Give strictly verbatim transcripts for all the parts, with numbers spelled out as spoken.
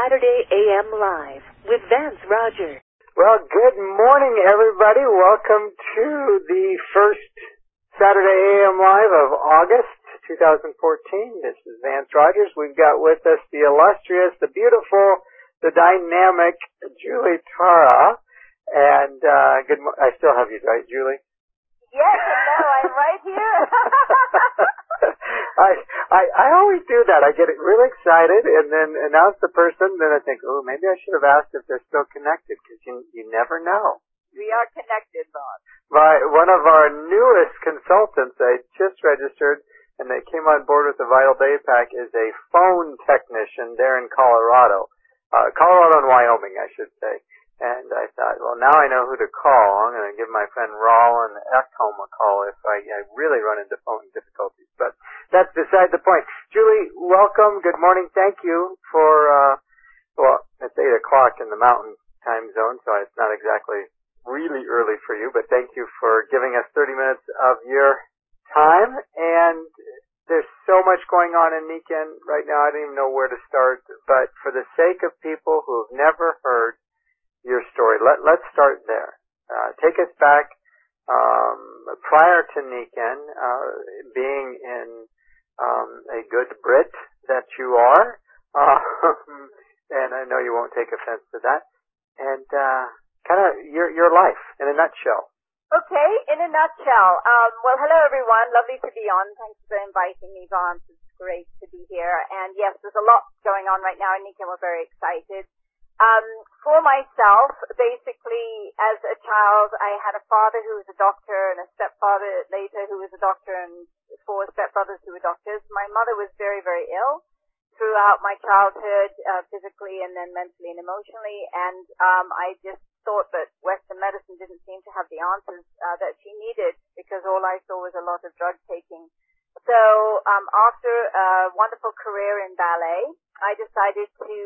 Saturday A M Live with Vance Rogers. Well, good morning, everybody. Welcome to the first Saturday A M Live of August twenty fourteen. This is Vance Rogers. We've got with us the illustrious, the beautiful, the dynamic Julie Tara. And uh good mo- I still have you, right, Julie? Yes, hello, I'm right here. I, I I always do that. I get really excited and then announce the person, then I think, oh, maybe I should have asked if they're still connected, because you, you never know. We are connected, Bob. My, one of our newest consultants, I just registered, and they came on board with the Vital Day Pack, is a phone technician there in Colorado. Uh, Colorado and Wyoming, I should say. And I thought, well, now I know who to call. I'm going to give my friend Roland Ekholm a call if I, I really run into phone difficulties. But that's beside the point. Julie, welcome. Good morning. Thank you for, uh, well, it's eight o'clock in the mountain time zone, so it's not exactly really early for you, but thank you for giving us thirty minutes of your time. And there's so much going on in Niken right now, I don't even know where to start. But for the sake of people who have never heard your story, Let, let's start there. Uh, take us back, um, prior to Niken, uh, being in, um, a good Brit that you are, uh, and I know you won't take offense to that, and, uh, kind of your, your life in a nutshell. Okay, in a nutshell. Um, well, hello everyone. Lovely to be on. Thanks for inviting me, Vance. It's great to be here. And yes, there's a lot going on right now in Niken. We're very excited. Um, for myself, basically, as a child, I had a father who was a doctor and a stepfather later who was a doctor and four stepbrothers who were doctors. My mother was very, very ill throughout my childhood, uh, physically and then mentally and emotionally. And um, I just thought that Western medicine didn't seem to have the answers uh, that she needed, because all I saw was a lot of drug taking. So um, after a wonderful career in ballet, I decided to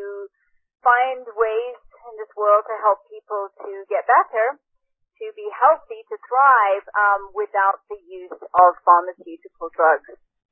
find ways in this world to help people to get better, to be healthy, to thrive um, without the use of pharmaceutical drugs.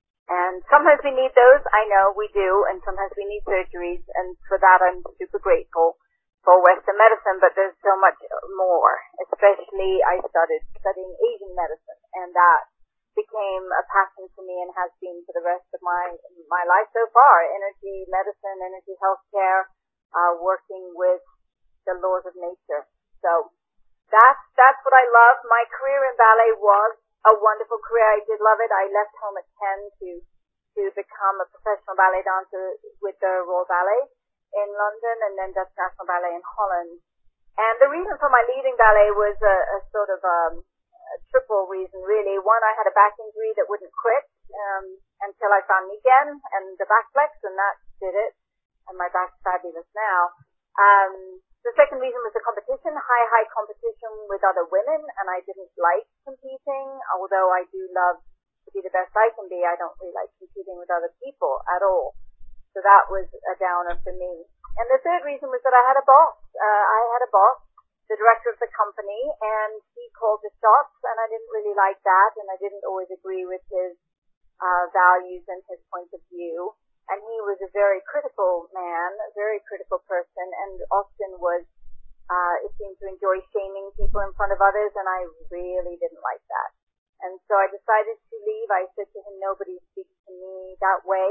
And sometimes we need those, I know we do, and sometimes we need surgeries, and for that I'm super grateful for Western medicine, but there's so much more. Especially I started studying Asian medicine, and that became a passion for me and has been for the rest of my my life so far. Energy medicine, energy healthcare, Uh, working with the laws of nature. So that's, that's what I love. My career in ballet was a wonderful career. I did love it. I left home at ten to, to become a professional ballet dancer with the Royal Ballet in London and then Dutch National Ballet in Holland. And the reason for my leaving ballet was a, a sort of, um, a triple reason really. One, I had a back injury that wouldn't quit, um, until I found Niken and the back flex, and that did it. And my back's fabulous now. Um, the second reason was the competition, high, high competition with other women, and I didn't like competing, although I do love to be the best I can be. I don't really like competing with other people at all. So that was a downer for me. And the third reason was that I had a boss. Uh, I had a boss, the director of the company, and he called the shots, and I didn't really like that, and I didn't always agree with his uh, values and his point of view. And he was a very critical man, a very critical person, and often was, uh, it seemed to enjoy shaming people in front of others, and I really didn't like that. And so I decided to leave. I said to him, nobody speaks to me that way.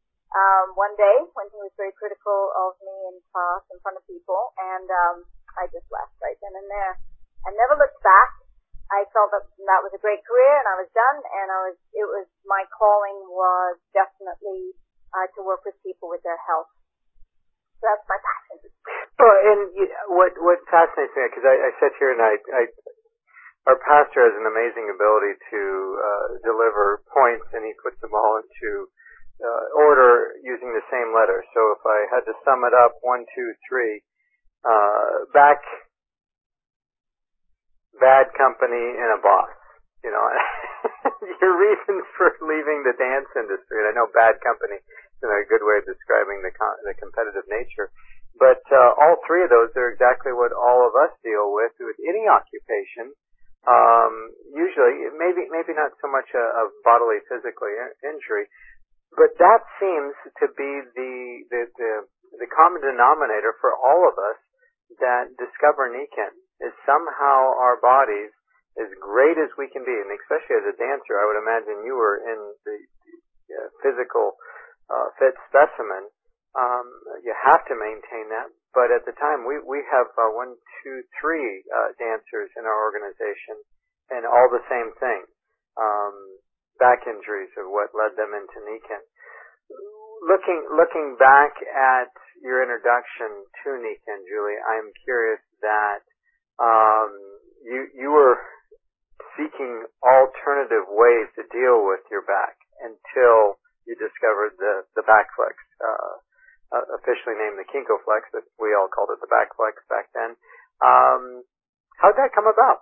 Um, one day, when he was very critical of me in class, in front of people, and um, I just left right then and there. I never looked back. I felt that that was a great career, and I was done, and I was, it was, my calling was definitely Uh, to work with people with their health. So that's my passion. Well, and you, what what fascinates me, because I, I sit here and I, I, our pastor has an amazing ability to uh, deliver points, and he puts them all into uh, order using the same letter. So if I had to sum it up, one, two, three, uh, back, bad company, and a boss. You know, your reasons for leaving the dance industry, and I know bad company is a good way of describing the con- the competitive nature, but uh, all three of those are exactly what all of us deal with with any occupation. Um, usually, maybe maybe not so much a, a bodily, physically injury, but that seems to be the, the the the common denominator for all of us that discover Nikken is somehow our bodies, as great as we can be, and especially as a dancer, I would imagine you were in the uh, physical uh, fit specimen. Um, you have to maintain that. But at the time, we we have uh, one, two, three uh, dancers in our organization, and all the same thing. Um, back injuries are what led them into Nikken. Looking looking back at your introduction to Nikken, Julie, I'm curious that um, you you were seeking alternative ways to deal with your back until you discovered the the back flex, uh, uh, officially named the Kinko flex, but we all called it the back flex back then. Um, how'd that come about?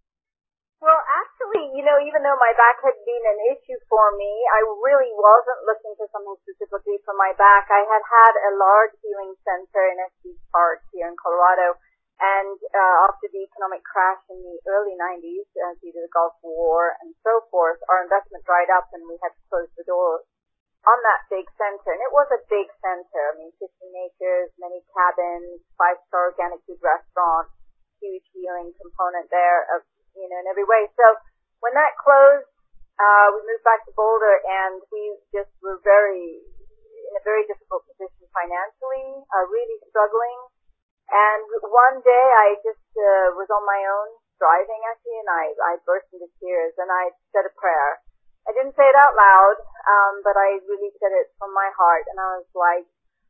Well, actually, you know, even though my back had been an issue for me, I really wasn't looking for something specifically for my back. I had had a large healing center in Estes Park here in Colorado, and uh, after the economic crash in the early nineties, uh, due to the Gulf War and so forth, our investment dried up and we had to close the doors on that big center. And it was a big center. I mean, fifteen acres, many cabins, five-star organic food restaurant, huge healing component there of, you know, in every way. So when that closed, uh, we moved back to Boulder, and we just were very, in a very difficult position financially, uh, really struggling. And one day I just, uh, was on my own driving actually, and I, I burst into tears, and I said a prayer. I didn't say it out loud, um, but I really said it from my heart, and I was like,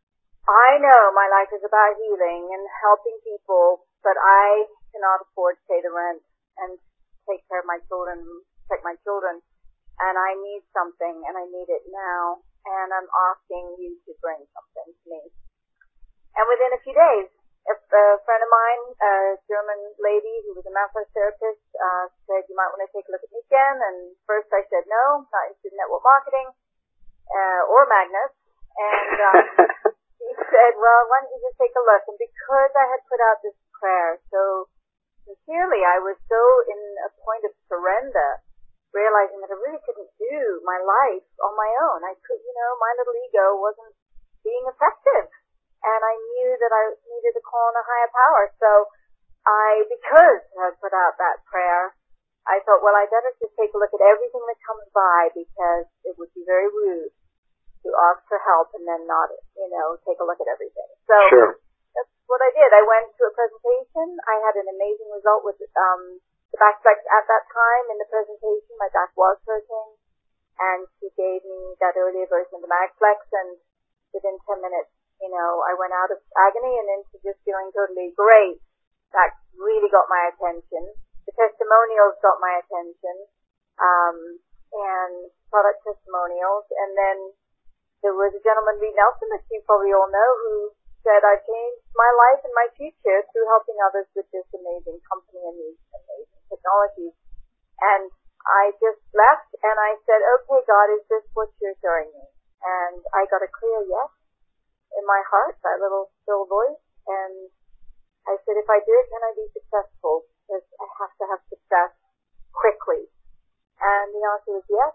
I know my life is about healing and helping people, but I cannot afford to pay the rent and take care of my children, protect my children, and I need something, and I need it now, and I'm asking you to bring something to me. And within a few days, a, a friend of mine, a German lady who was a massage therapist, uh, said, you might want to take a look at Nikken, and first I said no, not interested in network marketing, uh, or Magnus, and um, he said, well, why don't you just take a look, and because I had put out this prayer so sincerely, I was so in a point of surrender, realizing that I really couldn't do my life on my own. I could, you know, my little ego wasn't being effective, and I knew that I needed to call on a higher power. So I, because I put out that prayer, I thought, well, I better just take a look at everything that comes by, because it would be very rude to ask for help and then not, you know, take a look at everything. So sure. That's what I did. I went to a presentation. I had an amazing result with um, the back flex at that time. In the presentation, my back was hurting, and she gave me that earlier version of the MagFlex, and within ten minutes, you know, I went out of agony and into just feeling totally great. That really got my attention. The testimonials got my attention, um, and product testimonials. And then there was a gentleman, Reed Nelson, that you probably all know, who said, I've changed my life and my future through helping others with this amazing company and these amazing technologies. And I just left and I said, okay, God, is this what you're showing me? And I got a clear yes in my heart, that little still voice. And I said, if I do it, can I be successful? Because I have to have success quickly. And the answer was yes.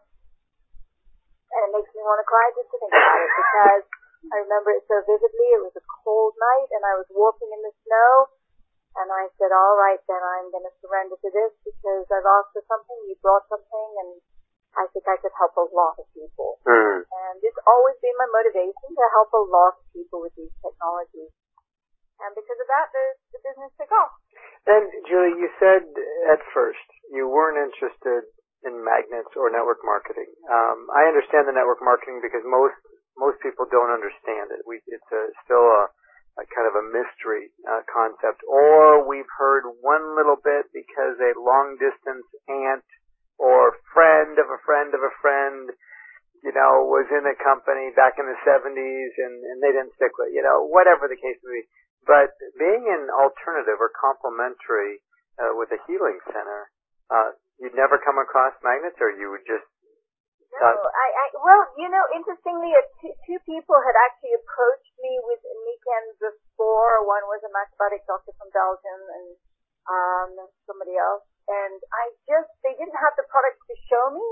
And it makes me want to cry just to think about it, because I remember it so vividly. It was a cold night, and I was walking in the snow, and I said, all right, then I'm going to surrender to this, because I've asked for something, you brought something, and I think I could help a lot of people. Mm. And it's always been my motivation to help a lot of people with these technologies. And because of that, the, the business took off. And, Julie, you said at first you weren't interested in magnets or network marketing. Um, I understand the network marketing because most most people don't understand it. We, it's a, still a, a kind of a mystery uh, concept. Or we've heard one little bit because a long-distance aunt or friend of a friend of a friend, you know, was in a company back in the seventies and, and they didn't stick with, you know, whatever the case may be. But being an alternative or complementary uh, with a healing center, uh, you'd never come across magnets, or you would just No, I, I, well, you know, interestingly, uh, two, two people had actually approached me with Nikken before. One was a macrobiotic doctor from Belgium, and um, somebody else. And I just, they didn't have the product to show me,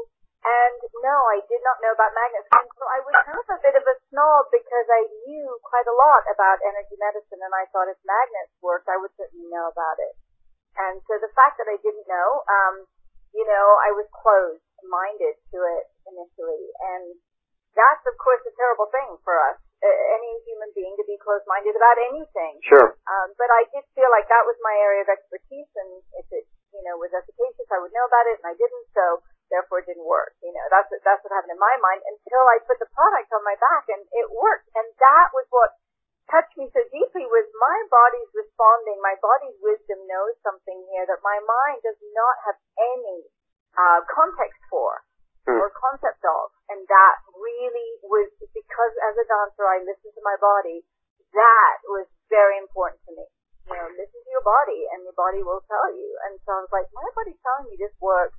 And no, I did not know about magnets. And so I was kind of a bit of a snob because I knew quite a lot about energy medicine, and I thought if magnets worked, I would certainly know about it. And so the fact that I didn't know, um, you know, I was closed-minded to it initially. And that's, of course, a terrible thing for us, uh, any human being, to be closed-minded about anything. Sure. Um, but I did feel like that was my area of expertise, and if it, you know, was efficacious, I would know about it, and I didn't, so therefore it didn't work. You know, that's what, that's what happened in my mind until I put the product on my back, and it worked. And that was what touched me so deeply, was my body's responding. My body's wisdom knows something here that my mind does not have any uh, context for hmm. or concept of. And that really was, because as a dancer I listened to my body, that was very important to me. You know, listen to your body, and your body will tell you. And so I was like, my body's telling me this works.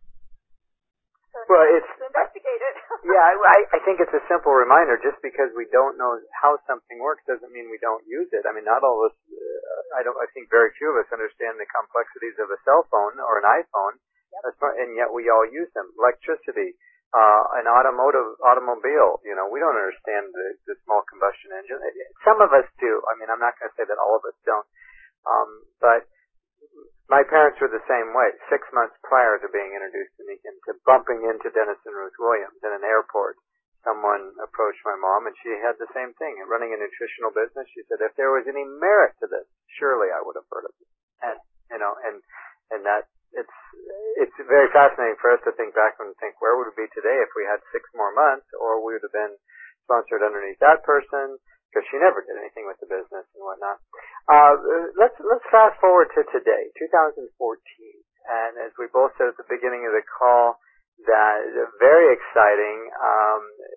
So well, it's to investigate it. yeah, I, I think it's a simple reminder. Just because we don't know how something works doesn't mean we don't use it. I mean, not all of us. Uh, I don't. I think very few of us understand the complexities of a cell phone or an iPhone, yep. and yet we all use them. Electricity, uh, an automotive automobile. You know, we don't understand the, the small combustion engine. Some of us do. I mean, I'm not going to say that all of us don't. Um, but my parents were the same way. Six months prior to being introduced to Nikken, to bumping into Dennis and Ruth Williams in an airport, someone approached my mom, and she had the same thing. And running a nutritional business, she said, if there was any merit to this, surely I would have heard of it. And you know, and and that it's it's very fascinating for us to think back and think, where would we be today if we had six more months, or we would have been sponsored underneath that person, because she never did anything with the business and whatnot. Uh, let's let's fast forward to today, two thousand fourteen, and as we both said at the beginning of the call, that very exciting. Um,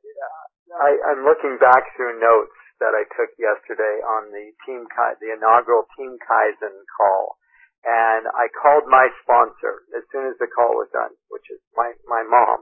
I, I'm looking back through notes that I took yesterday on the team the inaugural Team Kaizen call, and I called my sponsor as soon as the call was done, which is my my mom.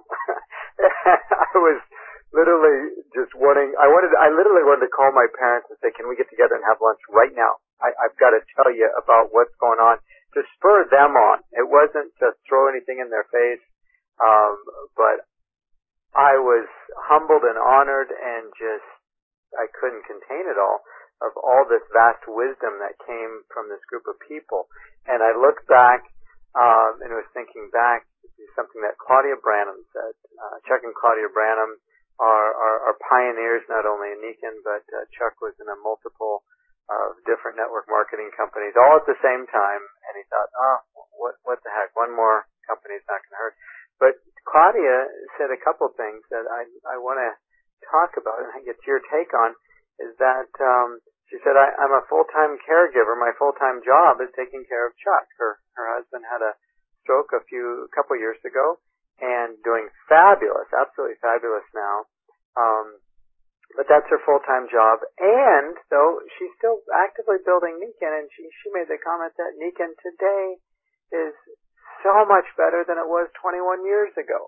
I was literally just wanting, I wanted, I literally wanted to call my parents and say, can we get together and have lunch right now? I, I've got to tell you about what's going on, to spur them on. It wasn't to throw anything in their face, um, but I was humbled and honored, and just, I couldn't contain it all, of all this vast wisdom that came from this group of people. And I looked back, um, and was thinking back to something that Claudia Branham said. Uh, Chuck and Claudia Branham Are, are, are pioneers not only in Nikken, but uh, Chuck was in a multiple of uh, different network marketing companies all at the same time, and he thought, oh, what what the heck, one more company is not going to hurt. But Claudia said a couple things that I I want to talk about, and I get your take on, is that um, she said, I, I'm a full-time caregiver. My full-time job is taking care of Chuck. Her her husband had a stroke a few a couple years ago, and doing fabulous, absolutely fabulous now. Um, but that's her full-time job. And though she's still actively building Nikken, and she, she made the comment that Nikken today is so much better than it was twenty-one years ago.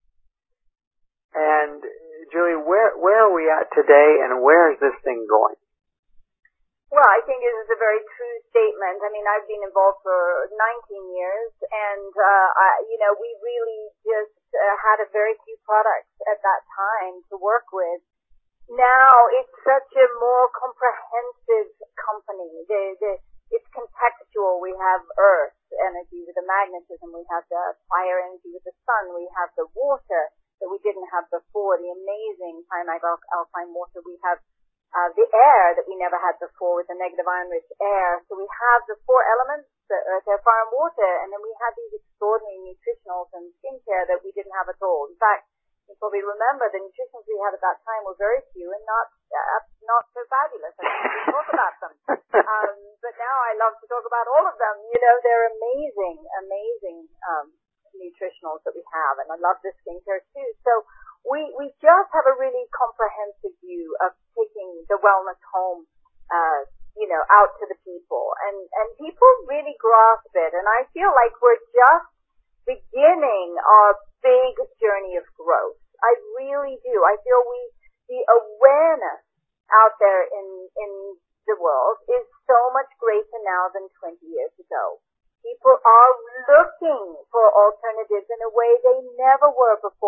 And Julie, where where are we at today, and where is this thing going? Well, I think it is a very true statement. I mean, I've been involved for nineteen years, and, uh, I, you know, we really just uh, had a very few products at that time to work with. Now, it's such a more comprehensive company. The, the, it's contextual. We have earth energy with the magnetism. We have the fire energy with the sun. We have the water that we didn't have before, the amazing Primark alkaline water. We have Uh, the air that we never had before with the negative ion-rich air. So we have the four elements, the earth, air, fire, and water, and then we have these extraordinary nutritionals and skincare that we didn't have at all. In fact, you probably remember the nutritionals we had at that time were very few and not uh, not so fabulous. I don't want to talk about them. Um, but now I love to talk about all of them. You know, they're amazing, amazing um, nutritionals that we have, and I love the skincare too. So we we just have a really comprehensive view of taking the wellness home, uh, you know, out to the people, and and people really grasp it. And I feel like we're just beginning our big journey of growth. I really do. I feel we the awareness out there in in the world is so much greater now than twenty years ago. People are looking for alternatives in a way they never were before.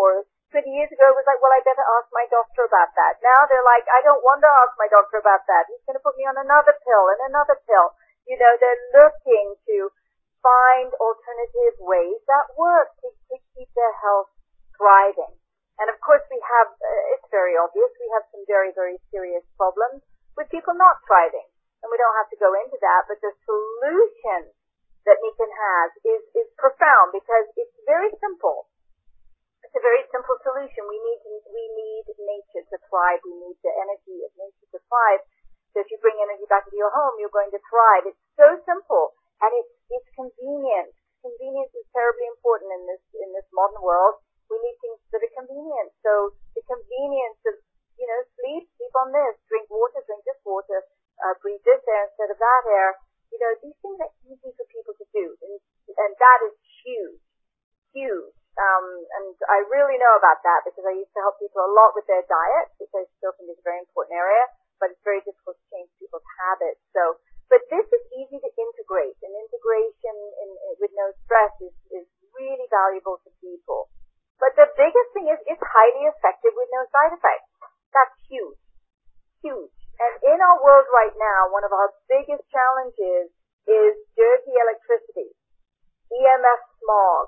twenty years ago, it was like, well, I better ask my doctor about that. Now they're like, I don't want to ask my doctor about that. He's going to put me on another pill and another pill. You know, they're looking to find alternative ways that work to, to keep their health thriving. And of course we have, uh, it's very obvious, we have some very, very serious problems with people not thriving. And we don't have to go into that, but the solution that Nikken has is, is profound because it's very simple. It's a very simple solution. We need, we need nature to thrive. We need the energy of nature to thrive. So if you bring energy back into your home, you're going to thrive. It's so simple and it's, it's convenient. Convenience is terribly important in this, in this modern world. We need things that are convenient. So the convenience of, you know, sleep, sleep on this, drink water, drink this water, uh, breathe this air instead of that air. You know, these things are easy for people to do. And, and that is huge, huge. Um, and I really know about that because I used to help people a lot with their diet, which I still think is a very important area, but it's very difficult to change people's habits. So, but this is easy to integrate, and integration in, in, with no stress is, is really valuable to people. But the biggest thing is it's highly effective with no side effects. That's huge. Huge. And in our world right now, one of our biggest challenges is dirty electricity, E M F smog,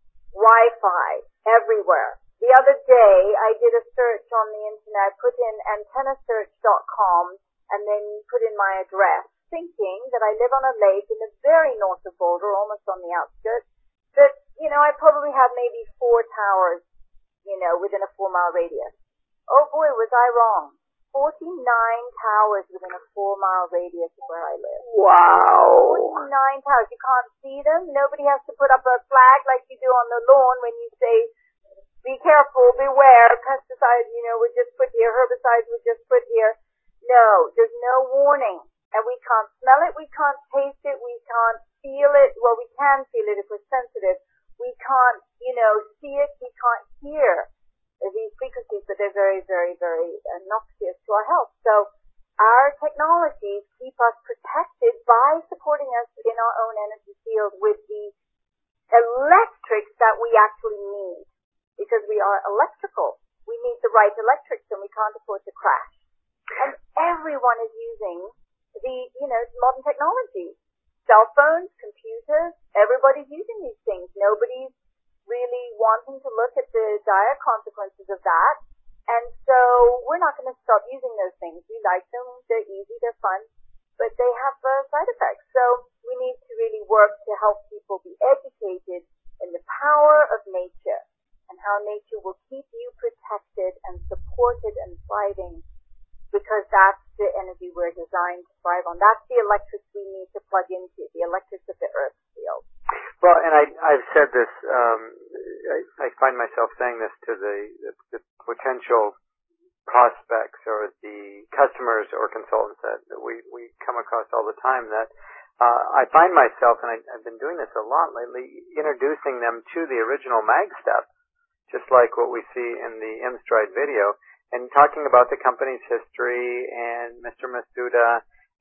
Wi-Fi everywhere. The other day, I did a search on the internet, put in antenna search dot com, and then put in my address, thinking that I live on a lake in the very north of Boulder, almost on the outskirts, that, you know, I probably have maybe four towers, you know, within a four-mile radius. Oh boy, was I wrong. forty-nine towers within a four-mile radius of where I live. Wow. forty-nine towers. You can't see them. Nobody has to put up a flag like you do on the lawn when you say, be careful, beware, pesticides, you know, were just put here, herbicides were just put here. No, there's no warning. And we can't smell it, we can't taste it, we can't feel it. Well, we can feel it if we're sensitive. We can't, you know, see it, we can't hear these frequencies, but they're very, very, very uh, noxious to our health. So our technologies keep us protected by supporting us in our own energy field with the electrics that we actually need, because we are electrical. We need the right electrics and we can't afford to crash. And everyone is using the, you know, modern technology. Cell phones, computers, everybody's using these things. Nobody's really wanting to look at the dire consequences of that. And so we're not going to stop using those things. We like them, they're easy, they're fun, but they have uh, side effects. So we need to really work to help people be educated in the power of nature and how nature will keep you protected and supported and thriving, because that's the energy we're designed to thrive on. That's the electrics we need to plug into, the electrics of the earth field. Well, and I, I've said this, um, I, I find myself saying this to the, the, the potential prospects or the customers or consultants that we, we come across all the time, that uh, I find myself, and I, I've been doing this a lot lately, introducing them to the original mag steps, just like what we see in the M-Stride video, and talking about the company's history and Mister Masuda,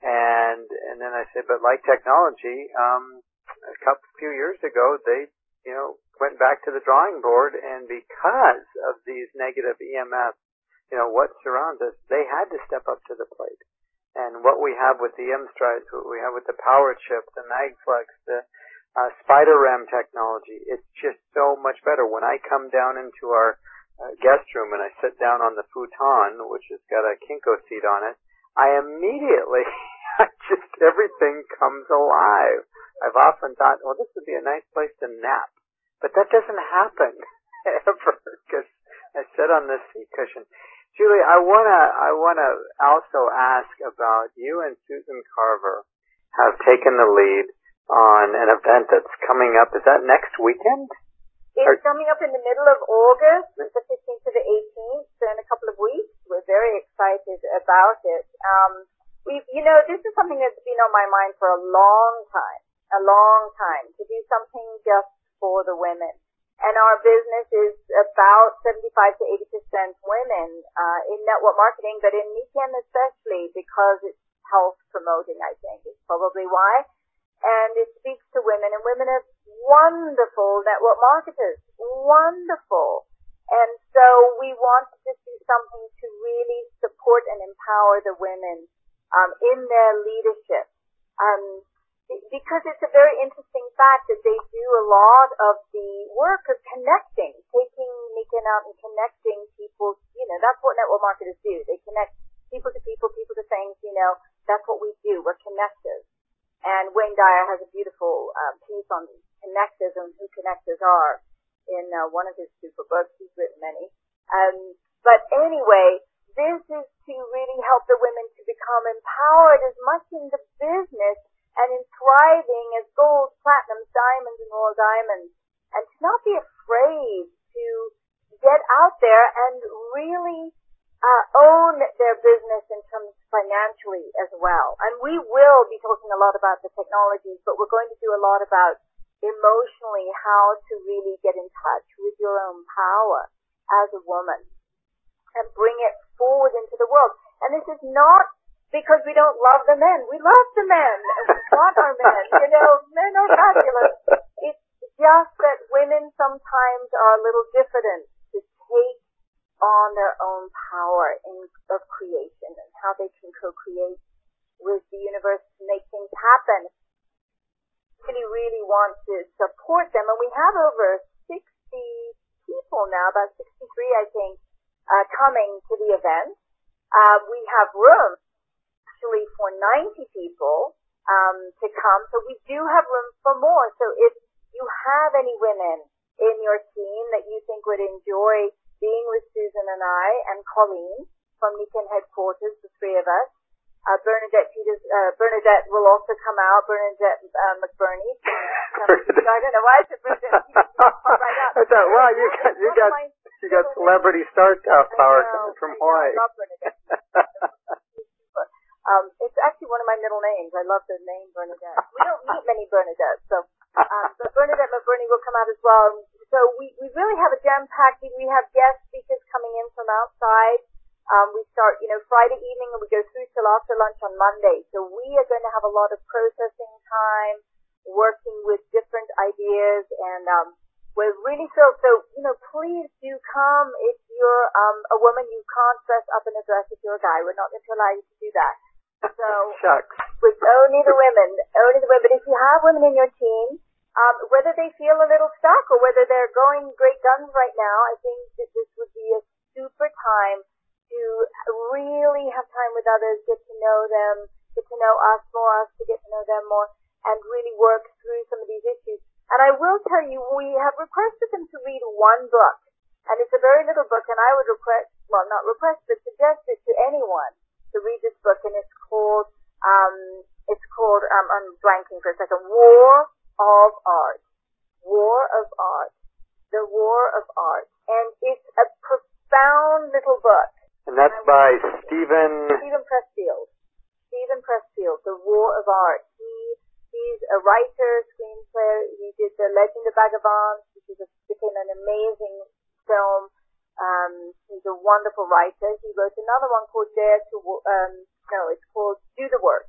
and and then I said, but like technology, um, a couple few years ago, they, you know, went back to the drawing board, and because of these negative E M Fs, you know, what surrounds us, they had to step up to the plate. And what we have with the M-Strides, what we have with the Power Chip, the MagFlex, the uh, Spider RAM technology, it's just so much better. When I come down into our uh, guest room and I sit down on the futon, which has got a Kinko seat on it, I immediately, I just, everything comes alive. I've often thought, well, this would be a nice place to nap. But that doesn't happen ever, because I sit on this seat cushion. Julie, I wanna, I wanna also ask about you and Susan Carver have taken the lead on an event that's coming up. Is that next weekend? It's Are, coming up in the middle of August, the fifteenth to the eighteenth, so in a couple of weeks. We're very excited about it. Um, we, you know, this is something that's been on my mind for a long time, a long time, to do something just for the women. And our business is about seventy-five to eighty percent women uh, in network marketing, but in Nikken especially, because it's health promoting, I think, is probably why. And it speaks to women, and women are wonderful network marketers, wonderful. And so so we want to just do something to really support and empower the women um, in their leadership. Um, because it's a very interesting fact that they do a lot of the work of connecting, taking Nikken out and connecting people. You know, that's what network marketers do. They connect people to people, people to things. You know, that's what we do. We're connectors. And Wayne Dyer has a beautiful uh, piece on connectors and who connectors are in uh, one of his super books. He's written many. Um, but anyway, this is to really help the women to become empowered as much in the business and in thriving as gold, platinum, diamonds, and royal diamonds, and to not be afraid to get out there and really uh, own their business in terms financially as well. And we will be talking a lot about the technologies, but we're going to do a lot about emotionally how to really get in touch with your own power as a woman and bring it forward into the world. And this is not because we don't love the men. We love the men. And we want our men. You know, men are fabulous. It's just that women sometimes are a little diffident to take on their own power in, of creation and how they can co-create with the universe to make things happen. Really, really want to support them. And we have over sixty people now, about sixty-three, I think, uh, coming to the event. Uh, we have room actually for ninety people um, to come. So we do have room for more. So if you have any women in your team that you think would enjoy being with Susan and I and Colleen from Nikken headquarters, the three of us, uh, Bernadette Peters, uh, Bernadette will also come out. Bernadette uh, McBurney. From, I don't know why I said Bernadette Peters. Right out. I thought, wow, you got you got you got celebrity star power coming from Hawaii. I love Bernadette. Um, it's actually one of my middle names. I love the name Bernadette. We don't meet many Bernadettes, so um, but Bernadette McBurney will come out as well. So we, we really have a jam-packed. We have guest speakers coming in from outside. Um, we start, you know, Friday evening and we go through till after lunch on Monday. So we are going to have a lot of processing time, working with different ideas, and um, we're really thrilled. So, you know, please do come if you're um, a woman. You can't dress up in a dress if you're a guy. We're not going to allow you to do that. So, Shucks. With only the women, only the women. But if you have women in your team, um, whether they feel a little stuck or whether they're going great guns right now, I think that this would be a super time to really have time with others, get to know them, get to know us more, us to get to know them more, and really work through some of these issues. And I will tell you, we have requested them to read one book, and it's a very little book, and I would request, well, not request, but suggest it to anyone to read this book, and it's called, um, it's called, um, I'm blanking for a second, War of Art. War of Art. The War of Art. And it's a profound little book. And that's by Stephen... Stephen Pressfield. Stephen Pressfield, The War of Art. He, he's a writer, screenplay. He did The Legend of Vagabonds, which is a, became an amazing film. Um, he's a wonderful writer. He wrote another one called Dare to, um, no, it's called Do the Work.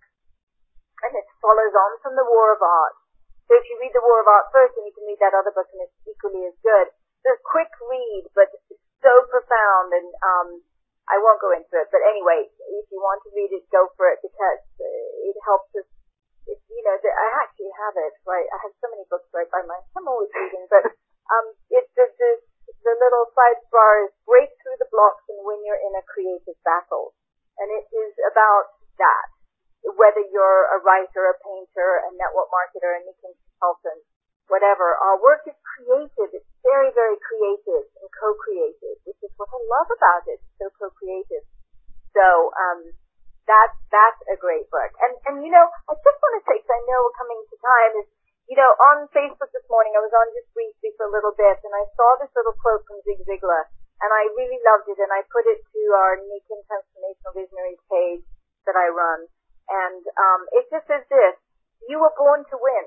And it follows on from The War of Art. So if you read The War of Art first, then you can read that other book and it's equally as good. It's a quick read, but it's so profound, and um, I won't go into it. But anyway, if you want to read it, go for it, because uh, it helps us. It, you know, the, I actually have it, right? I have so many books right by my, I'm always reading, but um, it's the, the, the little sidebar is break through the blocks and win your inner creative battle. And it is about that. Whether you're a writer, a painter, a network marketer, a Nikken consultant, whatever, our work is creative. It's very, very creative and co-creative, which is what I love about it. It's so co-creative. So, um, that's, that's a great book. And, and you know, I just want to say, because I know we're coming to time, is, you know, on Facebook this morning, I was on just briefly for a little bit, and I saw this little quote from Zig Ziglar, and I really loved it, and I put it to our Nikken Transformational Visionaries page that I run. And um, it just says this: you were born to win.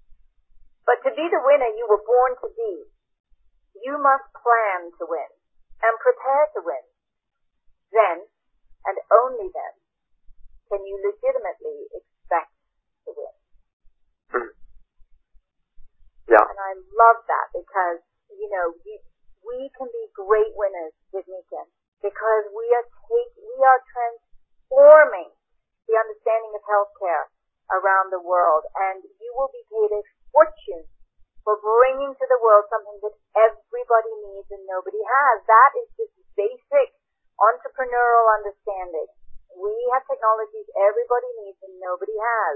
But to be the winner you were born to be, you must plan to win and prepare to win. Then, and only then, can you legitimately expect to win. Yeah. And I love that because, you know, we, we can be great winners with Nikken because we are take, we are transforming the understanding of healthcare around the world, and you will be paid a fortune for bringing to the world something that everybody needs and nobody has. That is just basic entrepreneurial understanding. We have technologies everybody needs and nobody has.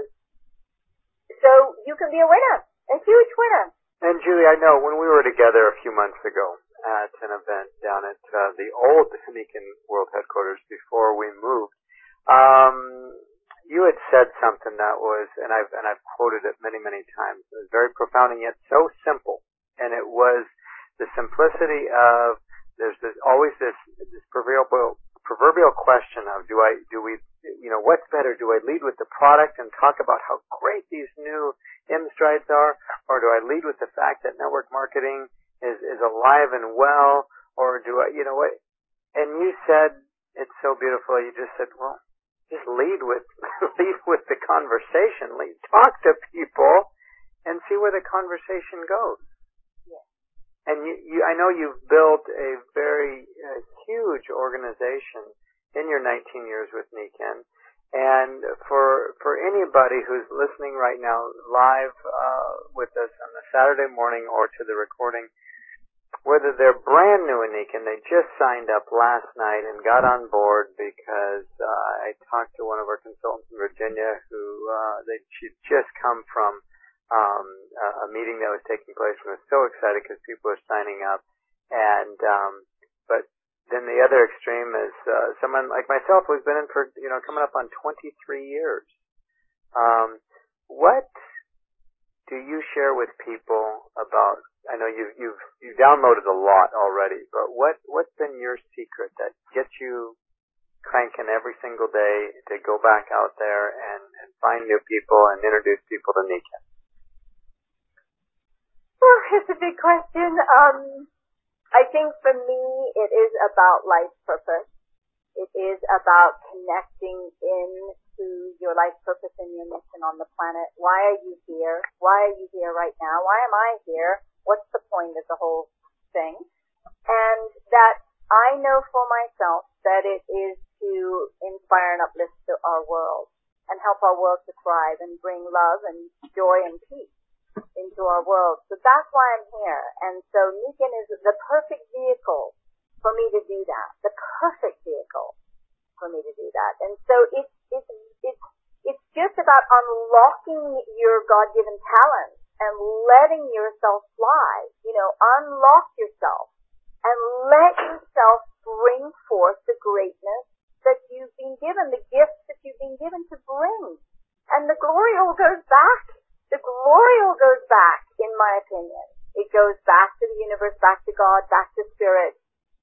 So you can be a winner, a huge winner. And Julie, I know when we were together a few months ago at an event down at uh, the old Nikken World Headquarters before we moved, um, you had said something that was, and I've and I've quoted it many many times. It was very profound and yet so simple, and it was the simplicity of there's this, always this this proverbial proverbial question of do I do we you know what's better? Do I lead with the product and talk about how great these new M-Strides are, or do I lead with the fact that network marketing is is alive and well, or do I you know what? And you said it's so beautiful. You just said, well, just lead with lead with the conversation. Lead, talk to people, and see where the conversation goes. Yeah. And you, you, I know you've built a very uh, huge organization in your nineteen years with Nikken. And for for anybody who's listening right now live uh, with us on the Saturday morning or to the recording, whether they're brand new in Nikken, they just signed up last night and got on board because uh, I talked to one of our consultants in Virginia who uh, they she'd just come from um, a, a meeting that was taking place and was so excited because people are signing up. And um, but then the other extreme is uh, someone like myself who's been in for you know coming up on twenty-three years. Um, what do you share with people about? I know you've you've you've downloaded a lot already, but what what's been your secret that gets you cranking every single day to go back out there and, and find new people and introduce people to Nikken? Well, it's a big question. Um, I think for me, it is about life purpose. It is about connecting into your life purpose and your mission on the planet. Why are you here? Why are you here right now? Why am I here? What's the point of the whole thing? And that I know for myself that it is to inspire and uplift our world and help our world to thrive and bring love and joy and peace into our world. So that's why I'm here. And so Nikken is the perfect vehicle for me to do that. The perfect vehicle for me to do that. And so it's, it's, it's, it's just about unlocking your God-given talents and letting yourself fly. You know, unlock yourself and let yourself bring forth the greatness that you've been given, the gifts that you've been given to bring. And the glory all goes back. The glory all goes back, in my opinion. It goes back to the universe, back to God, back to spirit.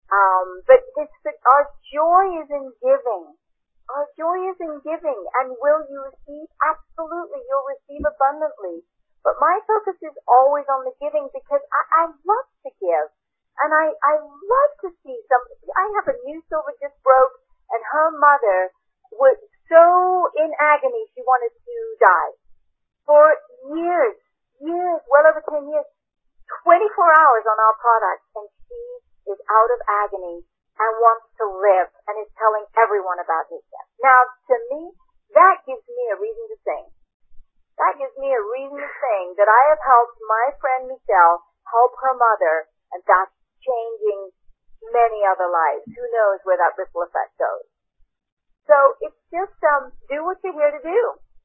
Um, but it's the, our joy is in giving. Our joy is in giving. And will you receive? Absolutely. You'll receive abundantly. But my focus is always on the giving because I, I love to give. And I, I love to see somebody. I have a new silver just broke, and her mother was so in agony she wanted to die. For years, years, well over ten years, twenty-four hours on our product, and she is out of agony and wants to live and is telling everyone about Nikken. Now, to me, that gives me a reason to sing. That gives me a reason to sing that I have helped my friend Michelle help her mother, and that's changing many other lives. Who knows where that ripple effect goes? So it's just um, do what you're here to do.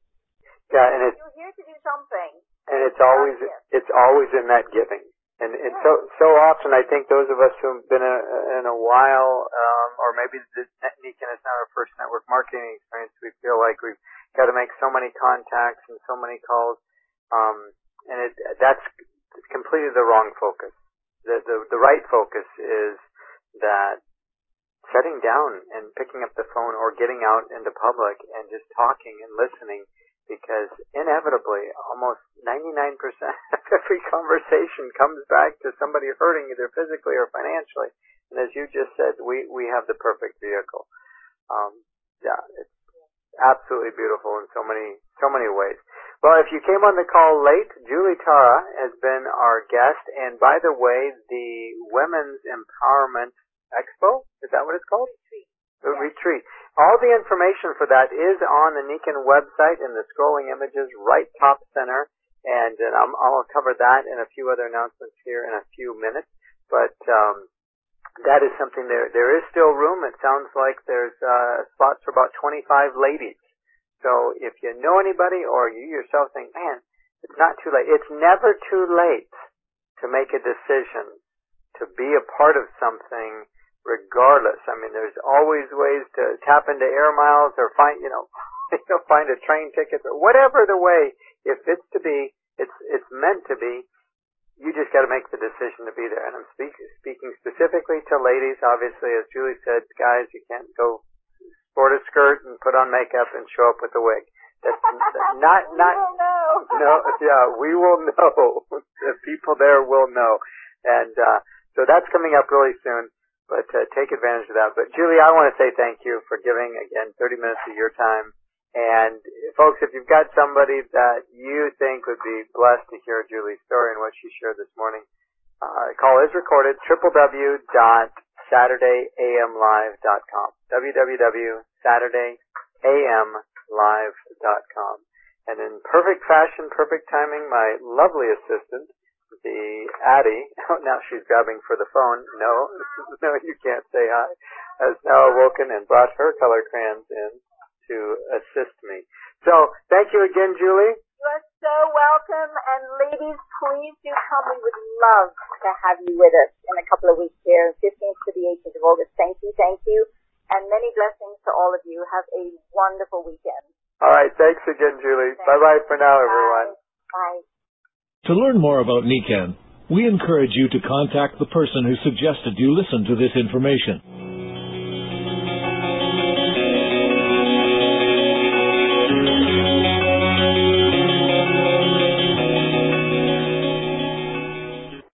Yeah, and it's, you're here to do something. And it's always it's always in that giving. And and yeah. so so often I think those of us who've been a, in a while, um, or maybe the Nikken is not our first network marketing experience, we feel like we've got to make so many contacts and so many calls, um, and it that's completely the wrong focus. The the the right focus is that setting down and picking up the phone or getting out into public and just talking and listening. Because inevitably, almost ninety-nine percent of every conversation comes back to somebody hurting either physically or financially. And as you just said, we, we have the perfect vehicle. Um, yeah, it's absolutely beautiful in so many, so many ways. Well, if you came on the call late, Julie Tara has been our guest. And by the way, the Women's Empowerment Expo, is that what it's called? Retreat. The yeah. retreat. All the information for that is on the Nikken website in the scrolling images right top center. And, and I'm, I'll cover that and a few other announcements here in a few minutes. But um, that is something there. There is still room. It sounds like there's uh, spots for about twenty-five ladies. So if you know anybody or you yourself think, man, it's not too late. It's never too late to make a decision, to be a part of something regardless. I mean, there's always ways to tap into air miles or find, you know, find a train ticket or whatever the way. If it's to be, it's, it's meant to be. You just got to make the decision to be there. And I'm speak, speaking specifically to ladies. Obviously, as Julie said, guys, you can't go sport a skirt and put on makeup and show up with a wig. That's not, not, no, yeah, we will know. The people there will know. And, uh, so that's coming up really soon, but, uh, take advantage of that. But Julie, I want to say thank you for giving, again, thirty minutes of your time. And folks, if you've got somebody that you think would be blessed to hear Julie's story and what she shared this morning, uh, call is recorded, w w w dot saturday a m live dot com. w w w dot saturday a m live dot com. And in perfect fashion, perfect timing, my lovely assistant, the Addie, oh, now she's grabbing for the phone. No, no, you can't say hi, has now awoken and brought her color crayons in to assist me. So, thank you again, Julie. You are so welcome. And ladies, please do come. We would love to have you with us in a couple of weeks here, fifteenth to the eighteenth of August. Thank you, thank you. And many blessings to all of you. Have a wonderful weekend. All right. Thanks again, Julie. Thanks. Bye-bye for now, everyone. Bye. Bye. To learn more about Nikken, we encourage you to contact the person who suggested you listen to this information.